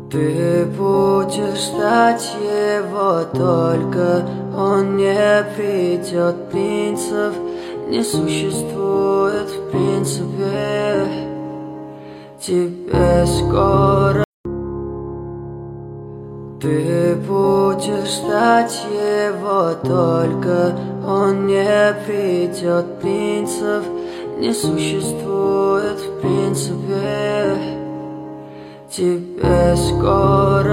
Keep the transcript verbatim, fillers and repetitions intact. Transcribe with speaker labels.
Speaker 1: Ты будешь ждать его, только он не придет. Принцев не существует в принципе. Тебе скоро. Ты будешь ждать его, только он не придет. Принцев не существует в принципе. Тебе скоро